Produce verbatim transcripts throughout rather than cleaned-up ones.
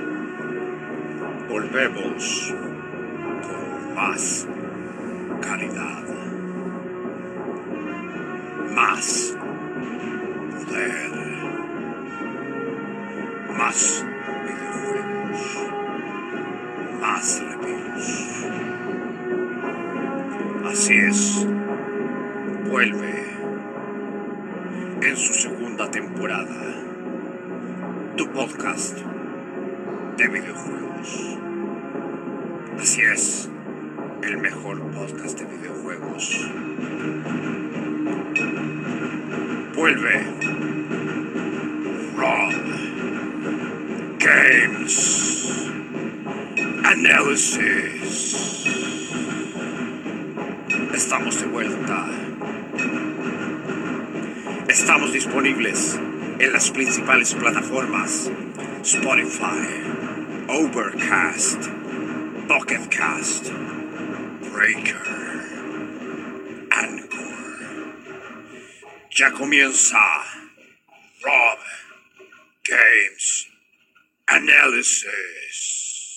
Volvemos con más calidad, más poder, más videojuegos, más reviews. Así es, vuelve en su segunda temporada tu podcast de videojuegos. Así es, el mejor podcast de videojuegos. Vuelve Rob Games Analysis. Estamos de vuelta. Estamos disponibles en las principales plataformas: Spotify, Overcast, Pocket Cast, Breaker, Anchor. Ya comienza Rob Games Analysis.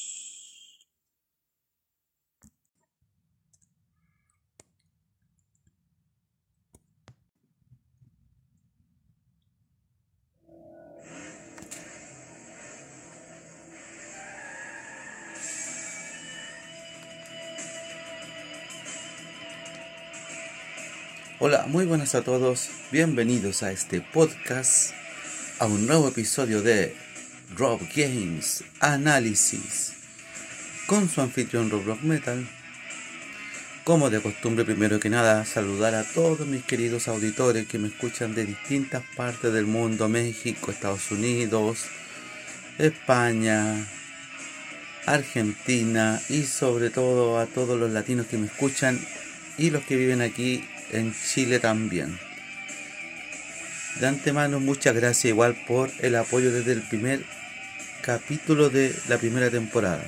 Hola, muy buenas a todos, bienvenidos a este podcast, a un nuevo episodio de Rob Games Analysis, con su anfitrión Rob Rock Metal. Como de costumbre, primero que nada, saludar a todos mis queridos auditores que me escuchan de distintas partes del mundo: México, Estados Unidos, España, Argentina y sobre todo a todos los latinos que me escuchan y los que viven aquí en Chile también. De antemano, muchas gracias igual por el apoyo desde el primer capítulo de la primera temporada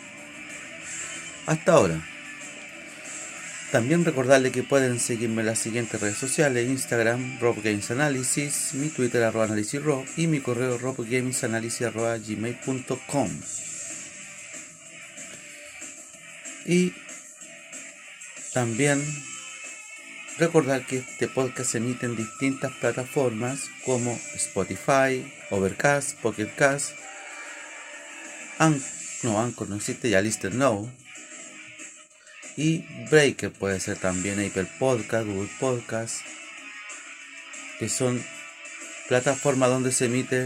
hasta ahora. También recordarles que pueden seguirme en las siguientes redes sociales: Instagram, Rob Games Analysis, mi Twitter, arroba analysisrob, y mi correo robgamesanalysis arroba gmail punto com. Y también recordar que este podcast se emite en distintas plataformas como Spotify, Overcast, Pocket Cast, An- no, Anchor no existe, ya Listen Now, y Breaker puede ser también, Apple Podcast, Google Podcast, que son plataformas donde se emite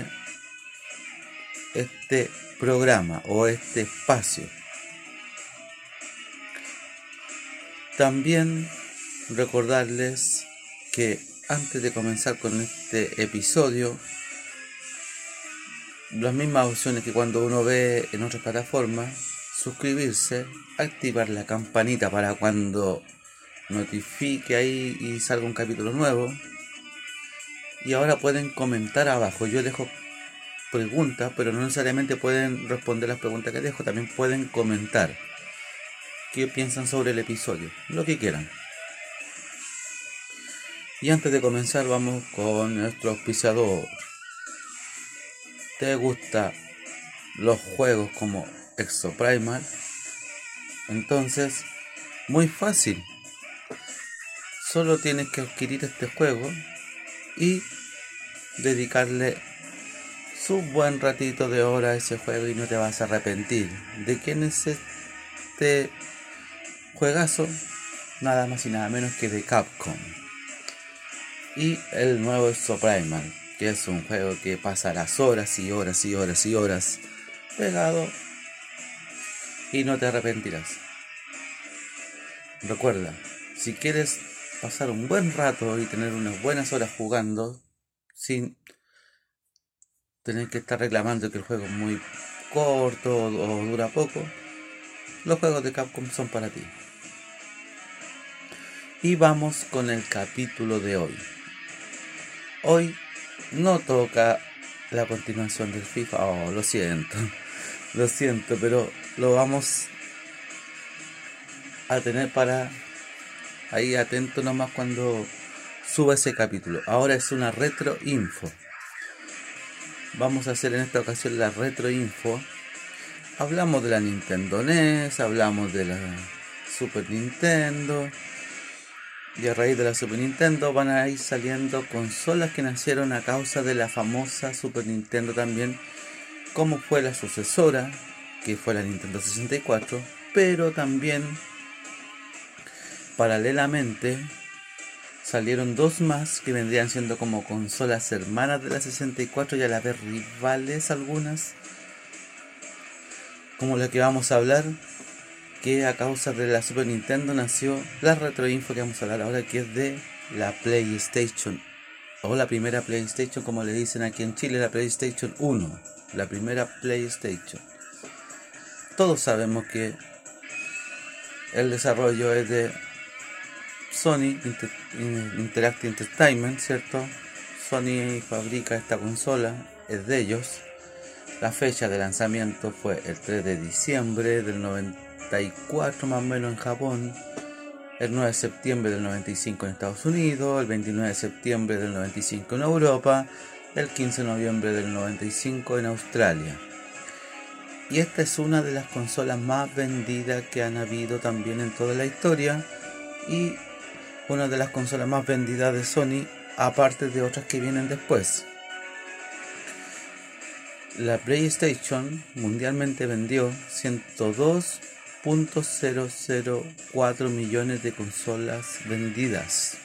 este programa o este espacio. También recordarles que antes de comenzar con este episodio, las mismas opciones que cuando uno ve en otras plataformas: suscribirse, activar la campanita para cuando notifique ahí y salga un capítulo nuevo. Y ahora pueden comentar abajo. Yo dejo preguntas, pero no necesariamente pueden responder las preguntas que dejo, también pueden comentar qué piensan sobre el episodio, lo que quieran. Y antes de comenzar, vamos con nuestro auspiciador. ¿Te gustan los juegos como Exoprimal? Entonces, muy fácil. Solo tienes que adquirir este juego y dedicarle su buen ratito de hora a ese juego y no te vas a arrepentir. ¿De quién es este juegazo? Nada más y nada menos que de Capcom. Y el nuevo Exoprimal, que es un juego que pasarás horas y horas y horas y horas pegado y no te arrepentirás. Recuerda, si quieres pasar un buen rato y tener unas buenas horas jugando sin tener que estar reclamando que el juego es muy corto o dura poco, los juegos de Capcom son para ti. Y vamos con el capítulo de hoy. Hoy no toca la continuación del FIFA. Oh, lo siento. Lo siento, pero lo vamos a tener para ahí atento nomás cuando suba ese capítulo. Ahora es una retro info. Vamos a hacer en esta ocasión la retro info hablamos de la Nintendo N E S, hablamos de la Super Nintendo, y a raíz de la Super Nintendo van a ir saliendo consolas que nacieron a causa de la famosa Super Nintendo también, como fue la sucesora, que fue la Nintendo sesenta y cuatro, pero también paralelamente salieron dos más que vendrían siendo como consolas hermanas de la sesenta y cuatro y a la vez rivales algunas, como la que vamos a hablar, que a causa de la Super Nintendo nació la retroinfo que vamos a hablar ahora, que es de la PlayStation, o la primera PlayStation, como le dicen aquí en Chile, la PlayStation uno, la primera PlayStation. Todos sabemos que el desarrollo es de Sony Inter Interactive Entertainment, ¿cierto? Sony fabrica esta consola, es de ellos. La fecha de lanzamiento fue el tres de diciembre del noventa y cuatro más o menos en Japón, el nueve de septiembre del noventa y cinco en Estados Unidos, el veintinueve de septiembre del noventa y cinco en Europa, el quince de noviembre del noventa y cinco en Australia. Y esta es una de las consolas más vendidas que han habido también en toda la historia, y una de las consolas más vendidas de Sony, aparte de otras que vienen después. La PlayStation mundialmente vendió ciento dos punto cero cero cuatro millones de consolas vendidas.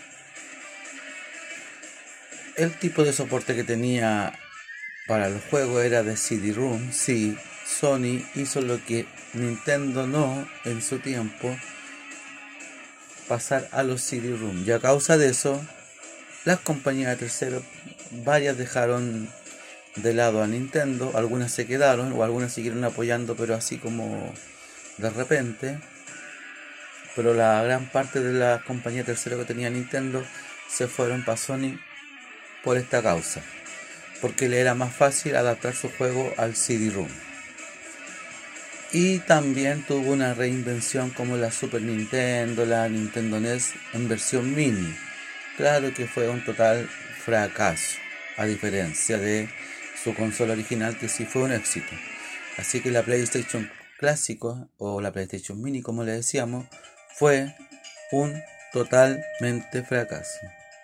El tipo de soporte que tenía para los juegos era de C D-ROM. Sí, Sony hizo lo que Nintendo no en su tiempo, pasar a los C D-ROM, y a causa de eso las compañías de terceros, varias dejaron de lado a Nintendo, algunas se quedaron o algunas siguieron apoyando, pero así como de repente. Pero la gran parte de las compañías terceras que tenía Nintendo se fueron para Sony por esta causa, porque le era más fácil adaptar su juego al C D-ROM. Y también tuvo una reinvención como la Super Nintendo, la Nintendo N E S en versión mini. Claro que fue un total fracaso, a diferencia de su consola original, que sí fue un éxito. Así que la PlayStation clásico, o la PlayStation Mini como le decíamos, fue un totalmente fracaso.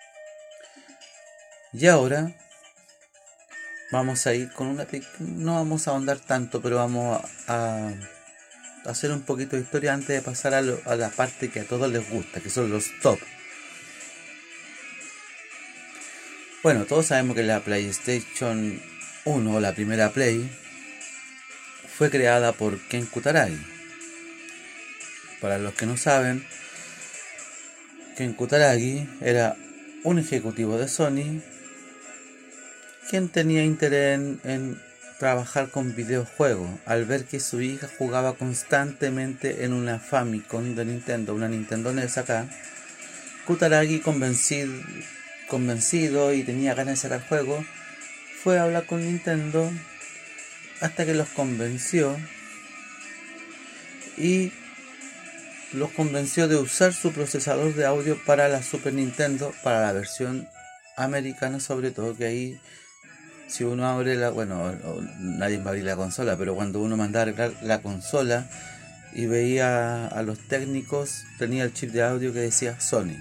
Y ahora vamos a ir con una... no vamos a ahondar tanto, pero vamos a, a hacer un poquito de historia antes de pasar a, lo, a la parte que a todos les gusta, que son los top. Bueno, todos sabemos que la PlayStation uno, la primera Play, fue creada por Ken Kutaragi. Para los que no saben, Ken Kutaragi era un ejecutivo de Sony quien tenía interés en, en trabajar con videojuegos, al ver que su hija jugaba constantemente en una Famicom de Nintendo, una Nintendo N E S acá. Kutaragi, convencido, convencido y tenía ganas de sacar juegos, fue a hablar con Nintendo hasta que los convenció y los convenció de usar su procesador de audio para la Super Nintendo, para la versión americana sobre todo, que ahí si uno abre la... bueno, nadie va a abrir la consola, pero cuando uno mandaba a arreglar la consola y veía a los técnicos, tenía el chip de audio que decía Sony.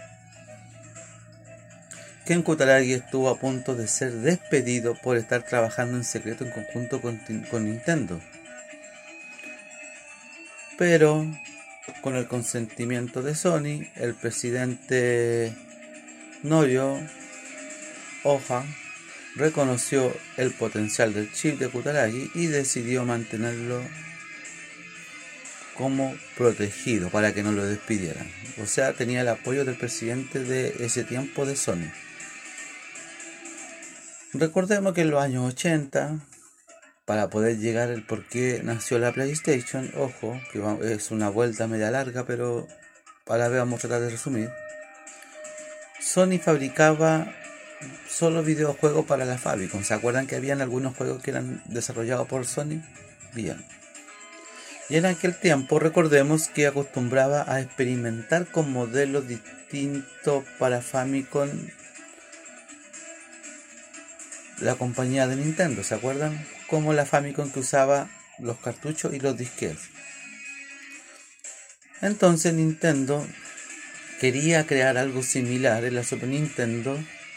Ken Kutaragi estuvo a punto de ser despedido por estar trabajando en secreto en conjunto con, con Nintendo. Pero con el consentimiento de Sony, el presidente Norio Ohha reconoció el potencial del chip de Kutaragi y decidió mantenerlo como protegido para que no lo despidieran. O sea, tenía el apoyo del presidente de ese tiempo de Sony. Recordemos que en los años ochenta, para poder llegar al por qué nació la PlayStation, ojo, que es una vuelta media larga, pero a la vez vamos a tratar de resumir. Sony fabricaba solo videojuegos para la Famicom. ¿Se acuerdan que habían algunos juegos que eran desarrollados por Sony? Bien. Y en aquel tiempo recordemos que acostumbraba a experimentar con modelos distintos para Famicom, la compañía de Nintendo. ¿Se acuerdan? Como la Famicom que usaba los cartuchos y los disquetes. Entonces Nintendo quería crear algo similar en la Super Nintendo,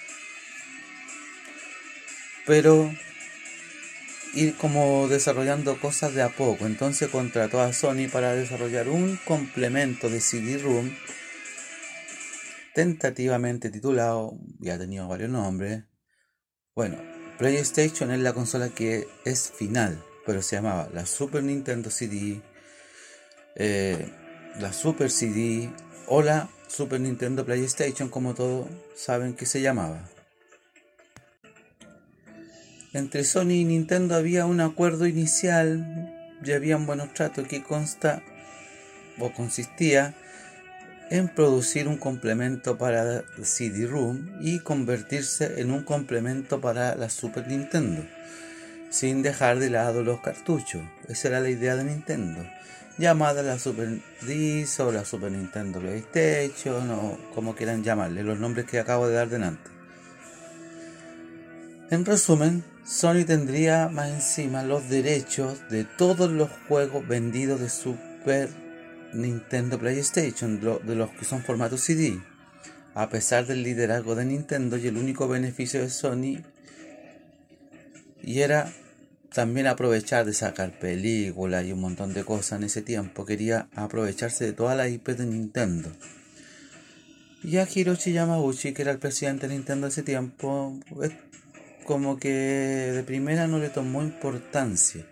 pero ir como desarrollando cosas de a poco. Entonces contrató a Sony para desarrollar un complemento de C D-ROM tentativamente titulado, ya ha tenido varios nombres. Bueno, PlayStation es la consola que es final, pero se llamaba la Super Nintendo C D, eh, la Super C D o la Super Nintendo PlayStation, como todos saben que se llamaba. Entre Sony y Nintendo había un acuerdo inicial y había un buenos tratos que consta o consistía en producir un complemento para C D-ROM y convertirse en un complemento para la Super Nintendo, sin dejar de lado los cartuchos. Esa era la idea de Nintendo, llamada la Super D S o la Super Nintendo PlayStation o como quieran llamarle, los nombres que acabo de dar delante. En resumen, Sony tendría más encima los derechos de todos los juegos vendidos de Super Nintendo PlayStation, de los que son formato C D, a pesar del liderazgo de Nintendo, y el único beneficio de Sony y era también aprovechar de sacar películas y un montón de cosas en ese tiempo. Quería aprovecharse de todas las I P de Nintendo. Y a Hiroshi Yamauchi, que era el presidente de Nintendo ese tiempo, es como que de primera no le tomó importancia,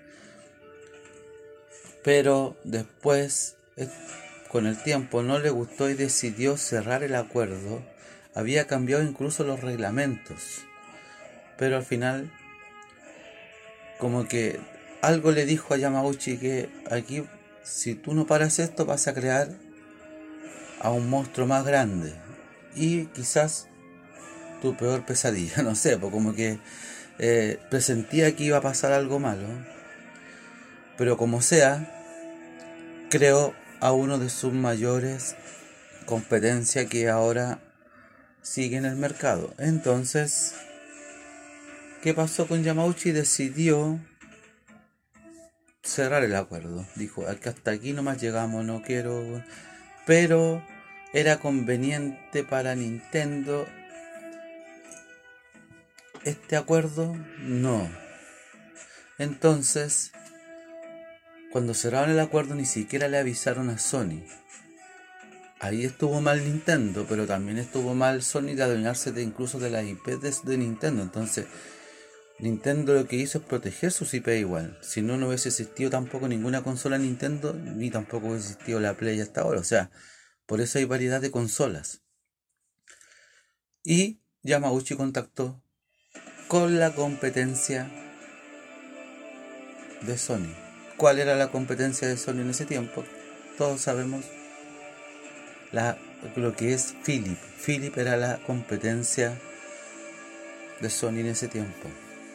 pero después, con el tiempo, no le gustó y decidió cerrar el acuerdo. Había cambiado incluso los reglamentos, pero al final como que algo le dijo a Yamauchi que aquí, si tú no paras esto, vas a crear a un monstruo más grande y quizás tu peor pesadilla, no sé, pues como que eh, presentía que iba a pasar algo malo, pero como sea, creó a uno de sus mayores competencias que ahora sigue en el mercado. Entonces, ¿qué pasó con Yamauchi? Decidió cerrar el acuerdo. Dijo, hasta aquí nomás llegamos, no quiero... Pero era conveniente para Nintendo este acuerdo, no. Entonces, cuando cerraron el acuerdo ni siquiera le avisaron a Sony. Ahí estuvo mal Nintendo, pero también estuvo mal Sony de adueñarse de incluso de las I P de, de Nintendo. Entonces, Nintendo lo que hizo es proteger sus I P igual. Si no, no hubiese existido tampoco ninguna consola Nintendo, ni tampoco hubiese existido la Play hasta ahora. O sea, por eso hay variedad de consolas. Y Yamauchi contactó con la competencia de Sony. ¿Cuál era la competencia de Sony en ese tiempo? Todos sabemos la, lo que es Philips. Philips era la competencia de Sony en ese tiempo.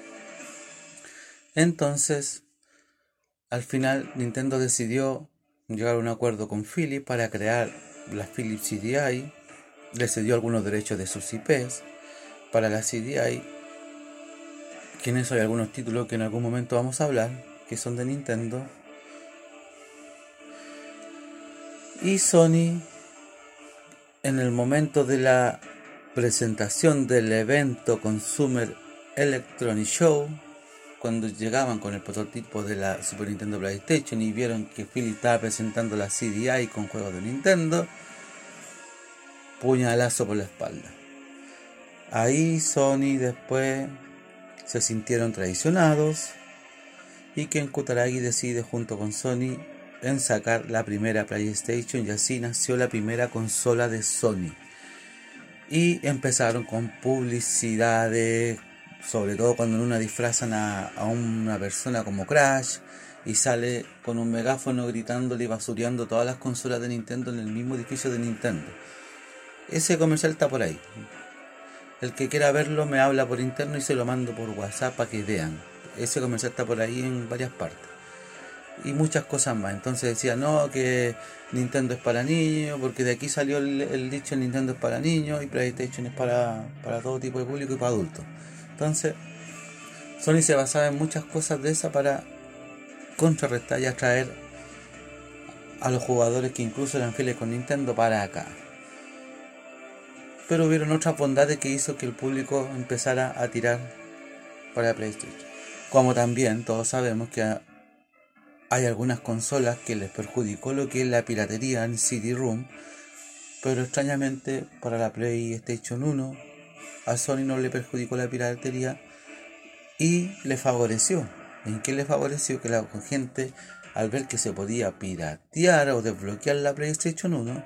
Entonces, al final Nintendo decidió llegar a un acuerdo con Philips para crear la Philips C D I. Le cedió algunos derechos de sus I Ps para la C D I, que en eso hay algunos títulos que en algún momento vamos a hablar, que son de Nintendo. Y Sony, en el momento de la presentación del evento Consumer Electronic Show, cuando llegaban con el prototipo de la Super Nintendo PlayStation y vieron que Philips estaba presentando la C D I con juegos de Nintendo, puñalazo por la espalda. Ahí Sony después se sintieron traicionados y Ken Kutaragi decide junto con Sony en sacar la primera PlayStation, y así nació la primera consola de Sony. Y empezaron con publicidades, sobre todo cuando en una disfrazan a, a una persona como Crash y sale con un megáfono gritándole y basureando todas las consolas de Nintendo en el mismo edificio de Nintendo. Ese comercial está por ahí. El que quiera verlo me habla por interno y se lo mando por WhatsApp para que vean. Ese comercial está por ahí en varias partes. Y muchas cosas más. Entonces decía, no, que Nintendo es para niños, porque de aquí salió el, el dicho Nintendo es para niños y PlayStation es para, para todo tipo de público y para adultos. Entonces, Sony se basaba en muchas cosas de esas para contrarrestar y atraer a los jugadores que incluso eran fieles con Nintendo para acá. Pero hubieron otras bondades que hizo que el público empezara a tirar para PlayStation. Como también todos sabemos que hay algunas consolas que les perjudicó lo que es la piratería en C D ROM, pero extrañamente para la PlayStation uno a Sony no le perjudicó la piratería y le favoreció. ¿En qué le favoreció? Que la gente, al ver que se podía piratear o desbloquear la PlayStation uno,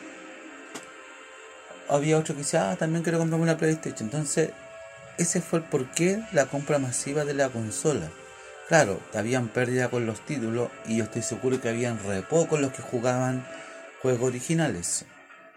había otro que decía, ah, también quiero comprarme una PlayStation. Entonces ese fue el porqué la compra masiva de la consola. Claro, habían pérdida con los títulos y yo estoy seguro que habían re pocos los que jugaban juegos originales.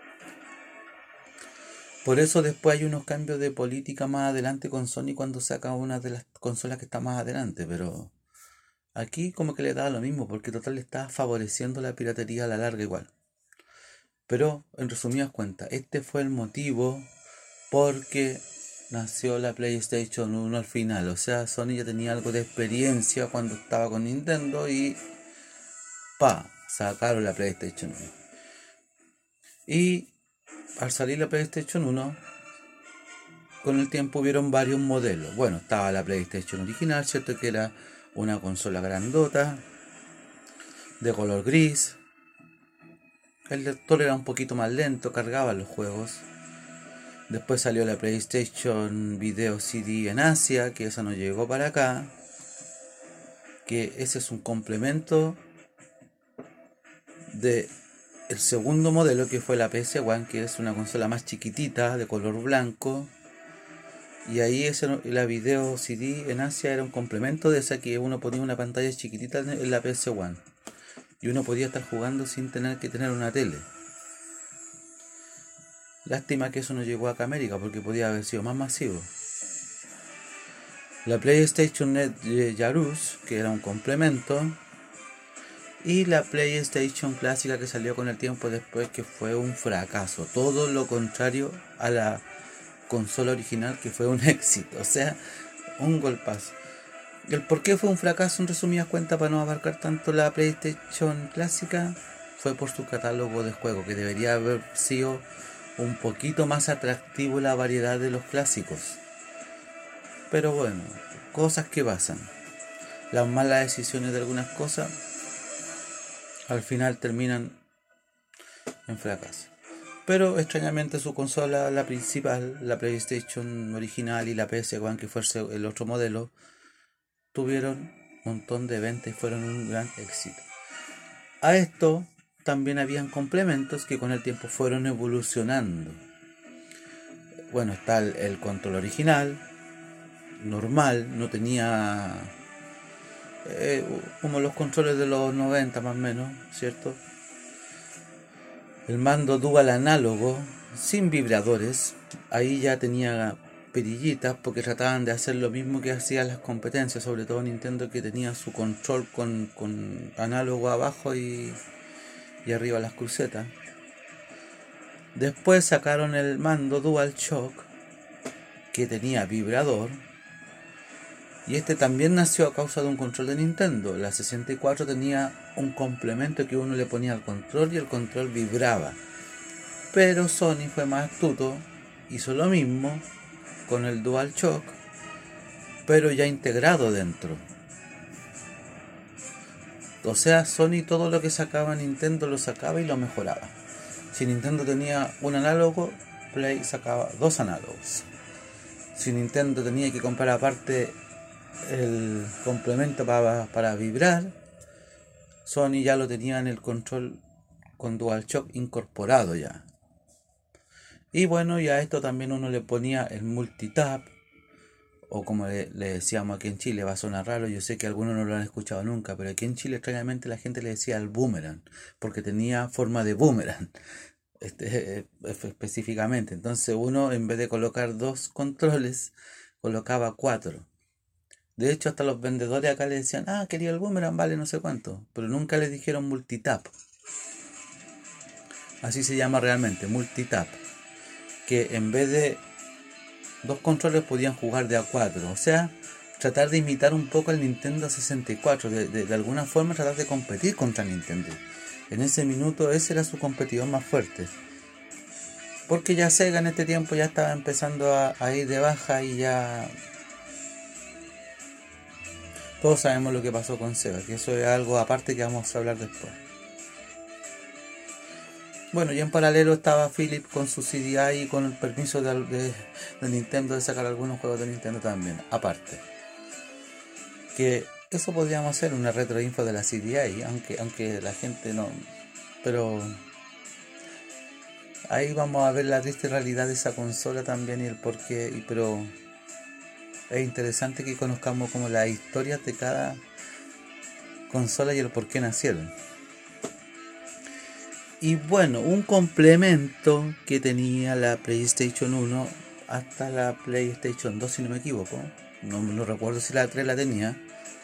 Por eso después hay unos cambios de política más adelante con Sony cuando saca una de las consolas que está más adelante, pero aquí como que le da lo mismo porque total le está favoreciendo la piratería a la larga igual. Pero en resumidas cuentas, este fue el motivo porque nació la PlayStation uno al final. O sea, Sony ya tenía algo de experiencia cuando estaba con Nintendo y pa, sacaron la PlayStation uno. Y al salir la PlayStation uno, con el tiempo hubieron varios modelos. Bueno, estaba la PlayStation original, ¿cierto? Que era una consola grandota, de color gris. El lector era un poquito más lento, cargaba los juegos. Después salió la PlayStation Video C D en Asia, que esa no llegó para acá. Que ese es un complemento de el segundo modelo, que fue la P S uno, que es una consola más chiquitita, de color blanco. Y ahí ese, la Video C D en Asia era un complemento de esa, que uno ponía una pantalla chiquitita en la P S uno. Y uno podía estar jugando sin tener que tener una tele. Lástima que eso no llegó acá a América, porque podía haber sido más masivo. La PlayStation Net Yarush, que era un complemento. Y la PlayStation clásica, que salió con el tiempo después, que fue un fracaso. Todo lo contrario a la consola original, que fue un éxito. O sea, un golpazo. El por qué fue un fracaso, en resumidas cuentas, para no abarcar tanto la PlayStation clásica, fue por su catálogo de juegos, que debería haber sido un poquito más atractivo la variedad de los clásicos. Pero bueno, cosas que pasan. Las malas decisiones de algunas cosas al final terminan en fracaso. Pero extrañamente su consola, la principal, la PlayStation original y la P S uno, que fue el otro modelo, tuvieron un montón de ventas y fueron un gran éxito. A esto también habían complementos que con el tiempo fueron evolucionando. Bueno, está el, el control original, normal, no tenía eh, como los controles de los noventa más o menos, ¿cierto? El mando dual análogo, sin vibradores, ahí ya tenía perillitas porque trataban de hacer lo mismo que hacían las competencias, sobre todo Nintendo, que tenía su control con, con análogo abajo y, y arriba las crucetas. Después sacaron el mando DualShock, que tenía vibrador, y este también nació a causa de un control de Nintendo. La sesenta y cuatro tenía un complemento que uno le ponía al control y el control vibraba. Pero Sony fue más astuto, hizo lo mismo con el DualShock, pero ya integrado dentro. O sea, Sony todo lo que sacaba Nintendo lo sacaba y lo mejoraba. Si Nintendo tenía un análogo, Play sacaba dos análogos. Si Nintendo tenía que comprar aparte el complemento para, para vibrar, Sony ya lo tenía en el control con DualShock incorporado ya. Y bueno, y a esto también uno le ponía el multitap, o como le, le decíamos aquí en Chile, va a sonar raro, yo sé que algunos no lo han escuchado nunca, pero aquí en Chile extrañamente la gente le decía el boomerang, porque tenía forma de boomerang, este, específicamente. Entonces uno, en vez de colocar dos controles, colocaba cuatro. De hecho, hasta los vendedores acá le decían, ah, quería el boomerang, vale no sé cuánto, pero nunca les dijeron multitap. Así se llama realmente, multitap, que en vez de dos controles podían jugar de a cuatro. O sea, tratar de imitar un poco al Nintendo sesenta y cuatro, de, de, de alguna forma tratar de competir contra Nintendo. En ese minuto ese era su competidor más fuerte. Porque ya Sega en este tiempo ya estaba empezando a, a ir de baja y ya... Todos sabemos lo que pasó con Sega, que eso es algo aparte que vamos a hablar después. Bueno, y en paralelo estaba Philip con su C D I y con el permiso de, de, de Nintendo de sacar algunos juegos de Nintendo también, aparte. Que eso podríamos hacer, una retroinfo de la C D I, aunque, aunque la gente no... Pero... Ahí vamos a ver la triste realidad de esa consola también y el porqué, y pero... Es interesante que conozcamos como las historias de cada consola y el por qué nacieron. Y bueno, un complemento que tenía la PlayStation uno hasta la PlayStation dos, si no me equivoco. No, no recuerdo si la tres la tenía.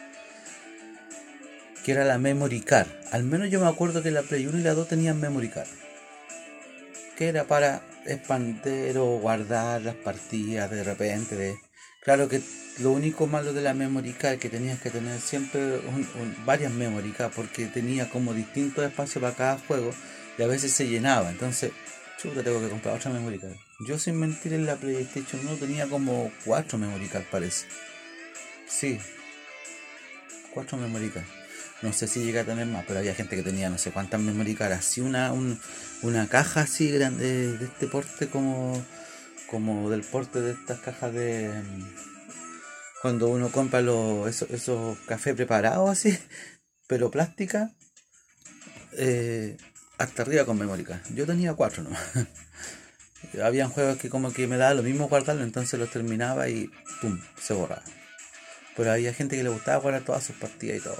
Que era la Memory Card. Al menos yo me acuerdo que la Play uno y la dos tenían Memory Card. Que era para expandir o guardar las partidas de repente de... Claro que lo único malo de la Memory Card es que tenías que tener siempre un, un, varias Memory Card, porque tenía como distintos espacios para cada juego y a veces se llenaba. Entonces, chuta, tengo que comprar otra Memory Card. Yo, sin mentir, en la PlayStation uno tenía como cuatro Memory Card, parece. Sí, cuatro Memory Card. No sé si llegué a tener más, pero había gente que tenía no sé cuántas Memory Card. Así una, un, una caja así grande de este porte como... como del porte de estas cajas de cuando uno compra los esos, esos cafés preparados así, pero plástica, eh, hasta arriba con memory card. Yo tenía cuatro, ¿no? Habían juegos que como que me daba lo mismo guardarlo, entonces los terminaba y pum, se borraba. Pero había gente que le gustaba guardar todas sus partidas y todo.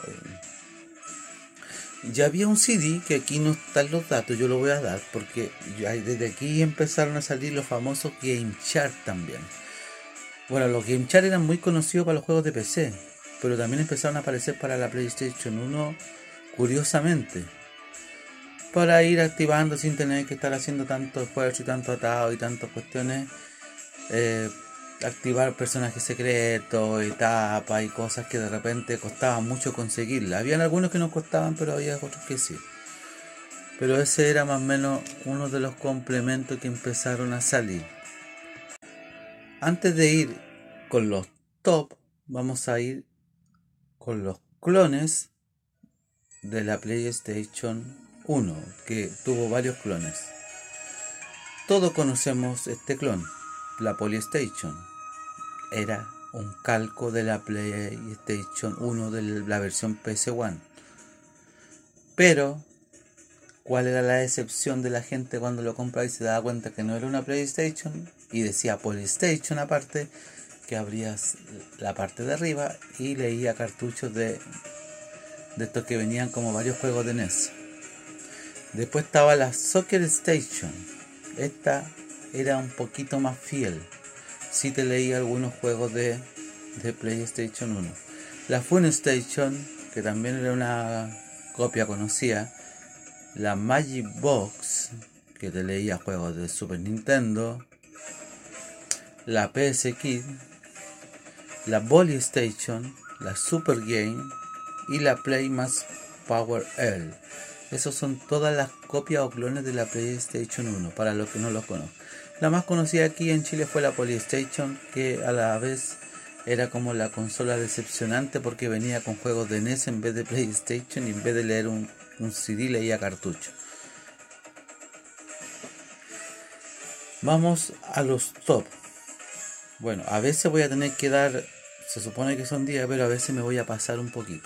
Ya había un C D, que aquí no están los datos, yo lo voy a dar, porque ya desde aquí empezaron a salir los famosos Game Chart también. Bueno, los Game Chart eran muy conocidos para los juegos de P C, pero también empezaron a aparecer para la PlayStation uno, curiosamente. Para ir activando sin tener que estar haciendo tanto esfuerzo y tanto atado y tantas cuestiones. Eh, activar personajes secretos, etapas y cosas que de repente costaban mucho conseguirla. Habían algunos que no costaban, pero había otros que sí. Pero ese era más o menos uno de los complementos que empezaron a salir. Antes de ir con los top, vamos a ir con los clones de la PlayStation uno, que tuvo varios clones. Todos conocemos este clon, la Polystation. Era un calco de la PlayStation uno de la versión P S uno. Pero, ¿cuál era la excepción de la gente cuando lo compraba y se daba cuenta que no era una PlayStation? Y decía PlayStation aparte, que abrías la parte de arriba y leía cartuchos de, de estos que venían como varios juegos de N E S. Después estaba la Soccer Station. Esta era un poquito más fiel. Sí te leía algunos juegos de, de PlayStation uno. La Fun Station, que también era una copia conocida. La Magic Box, que te leía juegos de Super Nintendo. La P S Kid. La Volley Station. La Super Game. Y la Playmas Power L. Esos son todas las copias o clones de la PlayStation uno, para los que no los conozcan. La más conocida aquí en Chile fue la Polystation, que a la vez era como la consola decepcionante porque venía con juegos de N E S en vez de PlayStation, y en vez de leer un, un C D leía cartucho. Vamos a los top. Bueno, a veces voy a tener que dar, se supone que son diez, pero a veces me voy a pasar un poquito.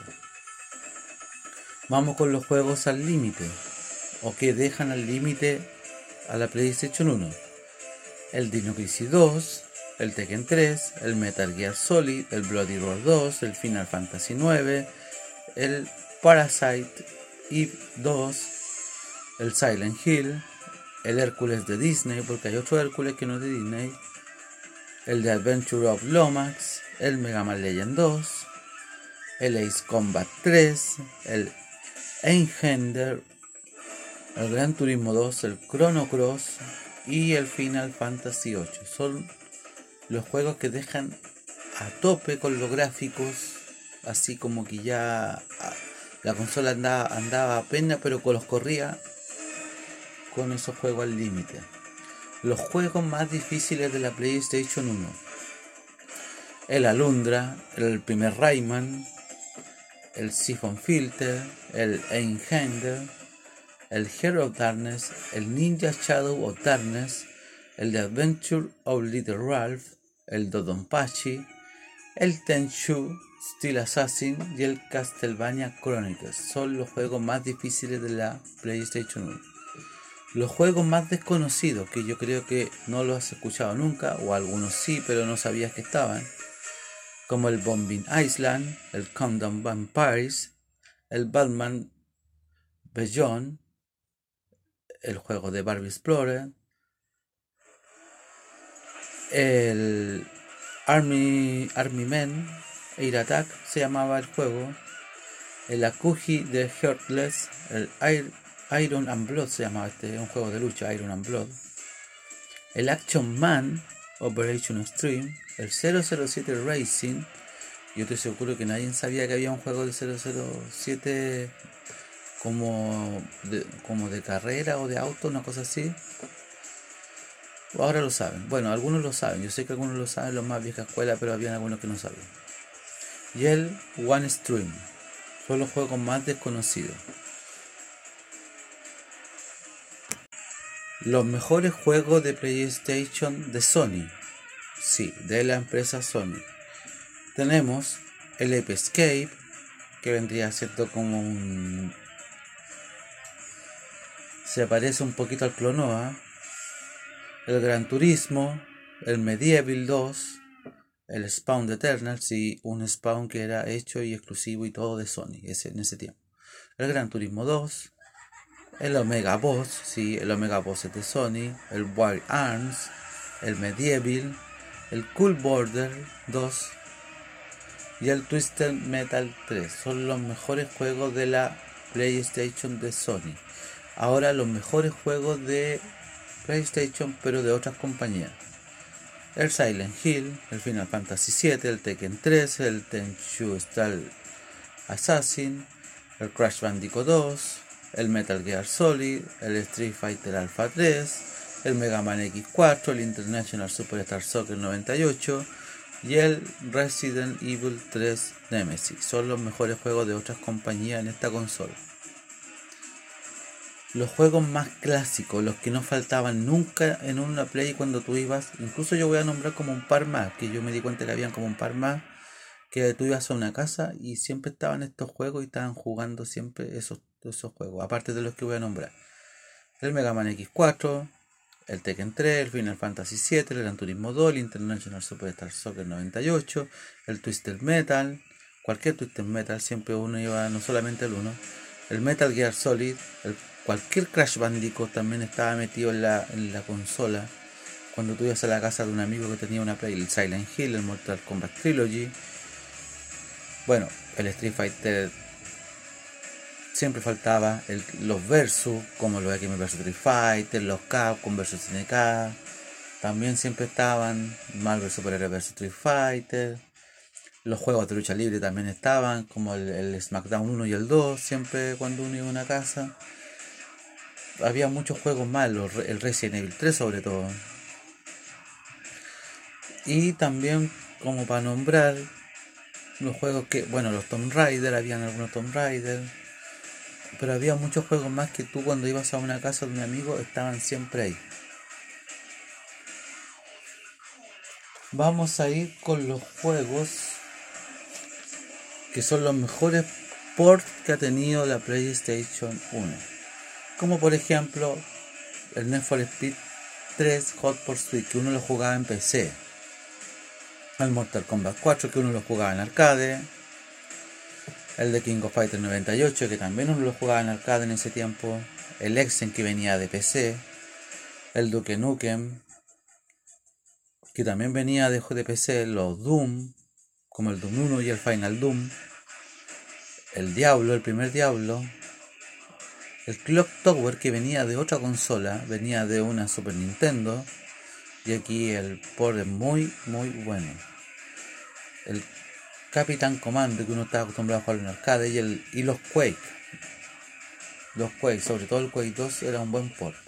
Vamos con los juegos al límite, o que dejan al límite a la PlayStation uno. El Dino Crisis dos, el Tekken tres, el Metal Gear Solid, el Bloody Roar dos, el Final Fantasy nueve, el Parasite Eve dos, el Silent Hill, el Hércules de Disney, porque hay otro Hércules que no es de Disney, el The Adventure of Lomax, el Mega Man Legend dos, el Ace Combat tres, el Engender, el Gran Turismo dos, el Chrono Cross y el Final Fantasy ocho. Son los juegos que dejan a tope con los gráficos, así como que ya la consola andaba, andaba apenas, pero con los corría con esos juegos al límite. Los juegos más difíciles de la PlayStation uno: el Alundra, el primer Rayman, el Siphon Filter, el Einhander, el Hero of Darkness, el Ninja Shadow of Darkness, el The Adventure of Little Ralph, el Dodonpachi, el Tenchu Steel Assassin y el Castlevania Chronicles. Son los juegos más difíciles de la PlayStation uno. Los juegos más desconocidos, que yo creo que no los has escuchado nunca, o algunos sí, pero no sabías que estaban, como el Bombing Island, el Countdown Vampires, el Batman Beyond, el juego de Barbie Explorer, el Army, Army Men, Air Attack se llamaba el juego, el Akuji de Heartless, el Air, Iron and Blood se llamaba este, un juego de lucha, Iron and Blood, el Action Man, Operation Extreme, el cero cero siete Racing. Yo estoy seguro que nadie sabía que había un juego de cero cero siete como de, como de carrera o de auto, una cosa así. Ahora lo saben. Bueno, algunos lo saben. Yo sé que algunos lo saben, los más vieja escuela, pero había algunos que no sabían. Y el One Stream. Son los juegos más desconocidos. Los mejores juegos de PlayStation de Sony. Sí, de la empresa Sony. Tenemos el Ape Escape, que vendría siendo como un... se parece un poquito al Clonoa. El Gran Turismo, el Medieval dos, el Spawn de Eternals, y un Spawn que era hecho y exclusivo y todo de Sony ese, en ese tiempo. El Gran Turismo dos, el Omega Boss, sí, el Omega Boss es de Sony, el Wild Arms, el Medieval, el Cool Border dos y el Twisted Metal tres. Son los mejores juegos de la PlayStation de Sony. Ahora los mejores juegos de PlayStation pero de otras compañías: el Silent Hill, el Final Fantasy siete, el Tekken tres, el Tenchu Steel Assassin, el Crash Bandicoot dos, el Metal Gear Solid, el Street Fighter Alpha tres, el Mega Man equis cuatro, el International Superstar Soccer noventa y ocho y el Resident Evil tres Nemesis. Son los mejores juegos de otras compañías en esta consola. Los juegos más clásicos, los que no faltaban nunca en una Play cuando tú ibas, incluso yo voy a nombrar como un par más, que yo me di cuenta que habían como un par más, que tú ibas a una casa y siempre estaban estos juegos y estaban jugando siempre esos, esos juegos, aparte de los que voy a nombrar: el Mega Man equis cuatro, el Tekken tres, el Final Fantasy siete, el Gran Turismo dos, el International Superstar Soccer noventa y ocho, el Twisted Metal, cualquier Twisted Metal, siempre uno iba, no solamente el uno, el Metal Gear Solid, el cualquier Crash Bandicoot también estaba metido en la, en la consola. Cuando tú ibas a la casa de un amigo que tenía una Play, el Silent Hill, el Mortal Kombat Trilogy. Bueno, el Street Fighter siempre faltaba, el, los versus, como los X M versus Street Fighter, los Capcom versus N K. También siempre estaban Marvel Super Hero versus Street Fighter. Los juegos de lucha libre también estaban, como el, el SmackDown uno y el dos, siempre cuando uno iba a una casa. Había muchos juegos malos, el Resident Evil tres sobre todo. Y también, como para nombrar, los juegos que, bueno, los Tomb Raider, habían algunos Tomb Raider, pero había muchos juegos más que tú cuando ibas a una casa de un amigo estaban siempre ahí. Vamos a ir con los juegos que son los mejores ports que ha tenido la PlayStation uno. Como por ejemplo el Need for Speed tres Hot Pursuit, que uno lo jugaba en P C. El Mortal Kombat cuatro, que uno lo jugaba en arcade. El de King of Fighters noventa y ocho, que también uno lo jugaba en arcade en ese tiempo. El Exen, que venía de P C. El Duke Nukem, que también venía de, de P C. Los Doom, como el Doom uno y el Final Doom. El Diablo, el primer Diablo. El Clock Tower, que venía de otra consola, venía de una Super Nintendo. Y aquí el port es muy, muy bueno. el Capitán Comando, que uno estaba acostumbrado a jugar en arcade, y, el, y los Quake. Los Quake, sobre todo el Quake dos, era un buen port.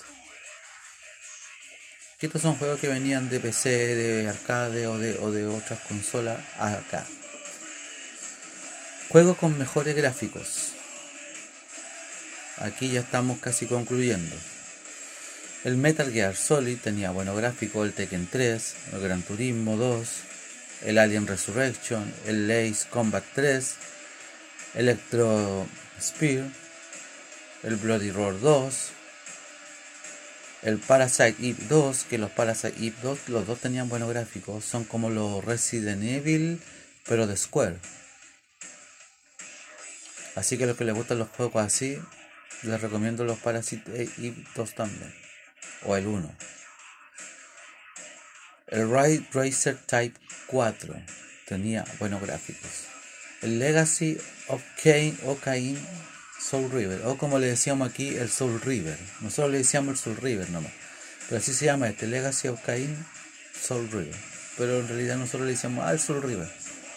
Que estos son juegos que venían de P C, de arcade o de, o de otras consolas acá. Juegos con mejores gráficos. Aquí ya estamos casi concluyendo. El Metal Gear Solid tenía buenos gráficos, el Tekken tres, el Gran Turismo dos, el Alien Resurrection, el Ace Combat tres, Electro Spear, el Bloody Roar dos, el Parasite Eve dos, que los Parasite Eve dos, los dos tenían buenos gráficos, son como los Resident Evil, pero de Square. Así que a los que les gustan los juegos así, les recomiendo los Parasite Eve dos también, o el uno. El Ride Racer Type cuatro tenía buenos gráficos. El Legacy of Kain o Kain Soul River, o como le decíamos aquí, el Soul River. Nosotros le decíamos el Soul River nomás, pero así se llama este, Legacy of Kain Soul River. Pero en realidad nosotros le decíamos al Soul River.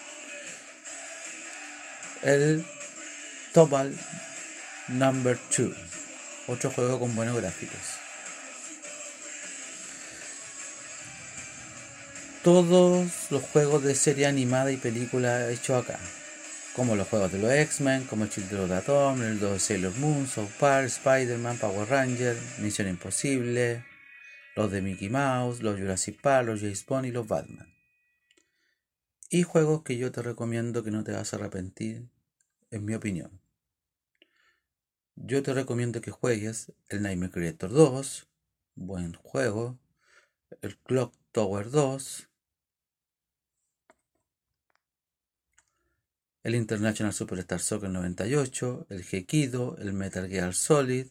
El Tobal Number dos, otro juego con buenos gráficos. Todos los juegos de serie animada y película hechos acá, como los juegos de los X-Men, como el Children of the Atom, el de Sailor Moon, South Park, Spider-Man, Power Rangers, Misión Imposible, los de Mickey Mouse, los Jurassic Park, los James Bond y los Batman. Y juegos que yo te recomiendo que no te vas a arrepentir, en mi opinión. Yo te recomiendo que juegues el Nightmare Creator dos, buen juego, el Clock Tower dos, el International Superstar Soccer noventa y ocho, el Gekido, el Metal Gear Solid,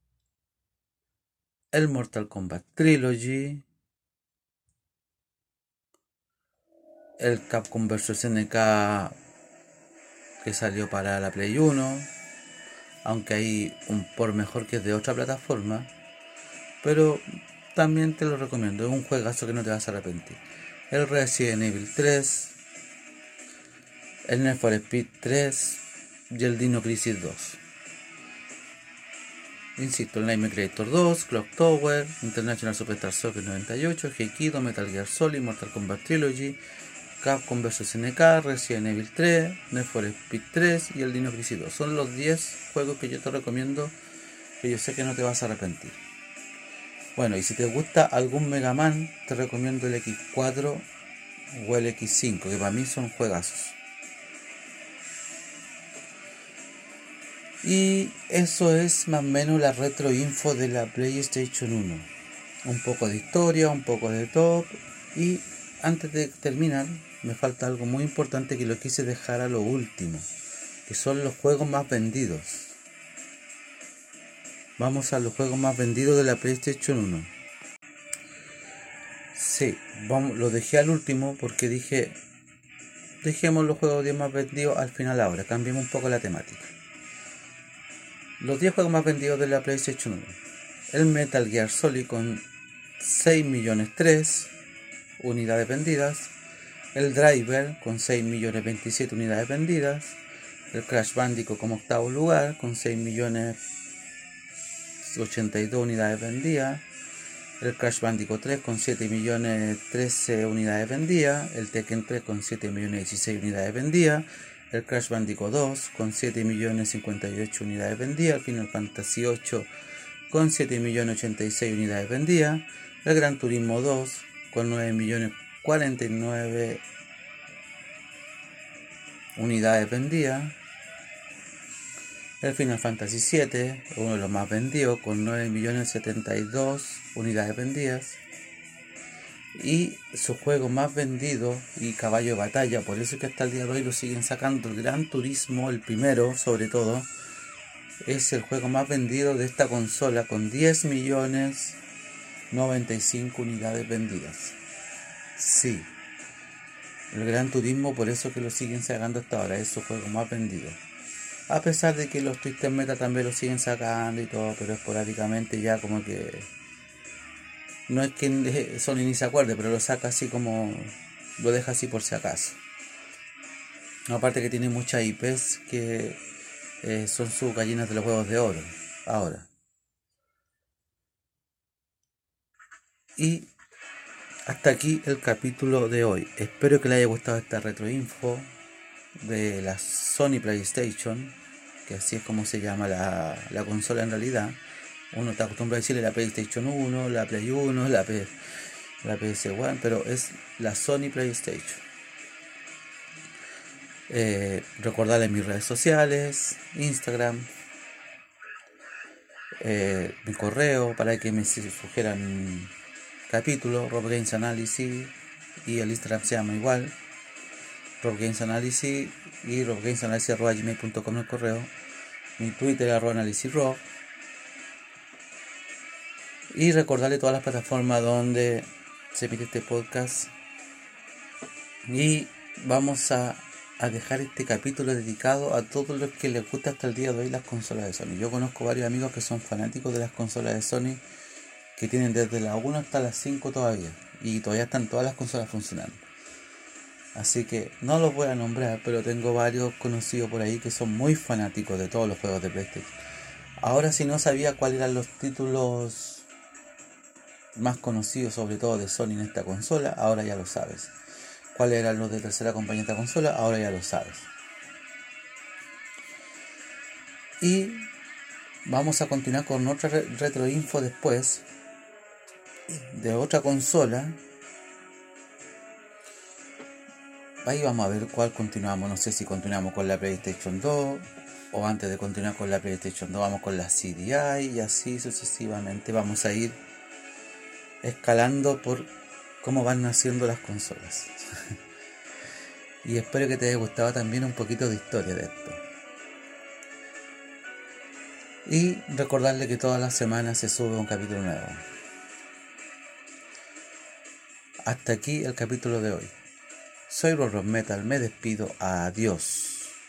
el Mortal Kombat Trilogy, el Capcom versus. N K que salió para la Play uno, aunque hay un por mejor que es de otra plataforma, pero también te lo recomiendo, es un juegazo que no te vas a arrepentir. El Resident Evil tres, el Need for Speed tres y el Dino Crisis dos. Insisto, el Nightmare Creator dos, Clock Tower, International Superstar Soccer noventa y ocho, Gekido, Metal Gear Solid, Mortal Kombat Trilogy, Capcom versus. N K, Resident Evil tres, Need for Speed tres y el Dino Crisis dos. Son los diez juegos que yo te recomiendo, que yo sé que no te vas a arrepentir. Bueno, y si te gusta algún Mega Man, te recomiendo el X cuatro o el X cinco, que para mí son juegazos. Y eso es más o menos la retro info de la PlayStation uno. Un poco de historia, un poco de top. Y antes de terminar, me falta algo muy importante que lo quise dejar a lo último, que son los juegos más vendidos. Vamos a los juegos más vendidos de la PlayStation uno. Sí, vamos, lo dejé al último porque dije, dejemos los juegos diez más vendidos al final ahora, cambiemos un poco la temática. Los diez juegos más vendidos de la PlayStation uno. El Metal Gear Solid con seis millones tres unidades vendidas. El Driver con seis millones veintisiete unidades vendidas. El Crash Bandicoot como octavo lugar con seis millones ochenta y dos unidades vendidas. El Crash Bandicoot tres con siete millones trece unidades vendidas. El Tekken tres con siete millones dieciséis unidades vendidas. El Crash Bandicoot dos con siete millones cincuenta y ocho unidades vendidas. El Final Fantasy ocho con siete millones ochenta y seis unidades vendidas. El Gran Turismo dos con nueve millones cuarenta y nueve unidades vendidas. El Final Fantasy siete, uno de los más vendidos, con nueve millones setenta y dos unidades vendidas. Y su juego más vendido y caballo de batalla, por eso es que hasta el día de hoy lo siguen sacando, el Gran Turismo, el primero sobre todo, es el juego más vendido de esta consola, con diez millones noventa y cinco unidades vendidas. Sí, el Gran Turismo, por eso que lo siguen sacando hasta ahora, es su juego más vendido. A pesar de que los Twisted Metal también lo siguen sacando y todo, pero esporádicamente, ya como que no es que Sony ni se acuerde, pero lo saca así como, lo deja así por si acaso. Aparte que tiene muchas I Pes que eh, son sus gallinas de los huevos de oro ahora. Y hasta aquí el capítulo de hoy. Espero que les haya gustado esta retroinfo de la Sony PlayStation, que así es como se llama la, la consola en realidad. Uno está acostumbrado a decirle la PlayStation uno, la Play uno, la, P, la P S uno, pero es la Sony PlayStation. Eh, recordarles mis redes sociales, Instagram, eh, mi correo para que me sugieran capítulos, Rob Games Analysis, y el Instagram se llama igual, Rob Games Analysis, y rob games analysis arroba gmail punto com el correo, mi Twitter arroba analysis rob, y recordarle todas las plataformas donde se emite este podcast. Y vamos a a dejar este capítulo dedicado a todos los que les gusta hasta el día de hoy las consolas de Sony. Yo conozco varios amigos que son fanáticos de las consolas de Sony, que tienen desde la uno hasta la cinco todavía, y todavía están todas las consolas funcionando. Así que no los voy a nombrar, pero tengo varios conocidos por ahí que son muy fanáticos de todos los juegos de PlayStation. Ahora, si no sabía cuáles eran los títulos más conocidos, sobre todo de Sony en esta consola, ahora ya lo sabes. Cuáles eran los de tercera compañía de esta consola, ahora ya lo sabes. Y vamos a continuar con otra re- retroinfo después de otra consola. Ahí vamos a ver cuál continuamos. No sé si continuamos con la PlayStation dos, o antes de continuar con la PlayStation dos vamos con la C D I, y así sucesivamente vamos a ir escalando por cómo van naciendo las consolas. Y espero que te haya gustado también un poquito de historia de esto. Y recordarle que todas las semanas se sube un capítulo nuevo. Hasta aquí el capítulo de hoy. Soy Rob Metal, me despido. Adiós.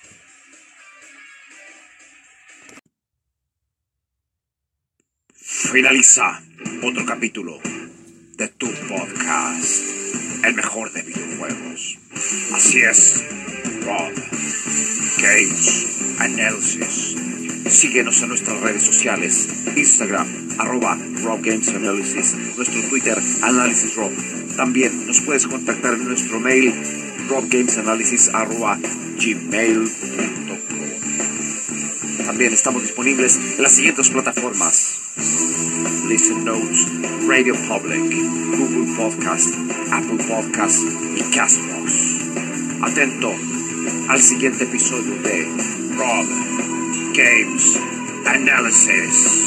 Finaliza otro capítulo de tu podcast, el mejor de videojuegos. Así es, Rob Games Analysis. Síguenos en nuestras redes sociales, Instagram, arroba Rob Games Analysis, nuestro Twitter, Analysis Rob. También nos puedes contactar en nuestro mail, robgamesanalysis arroba gmail punto com. También estamos disponibles en las siguientes plataformas: Listen Notes, Radio Public, Google Podcast, Apple Podcast y Castbox. Atento al siguiente episodio de Rob Games Analysis.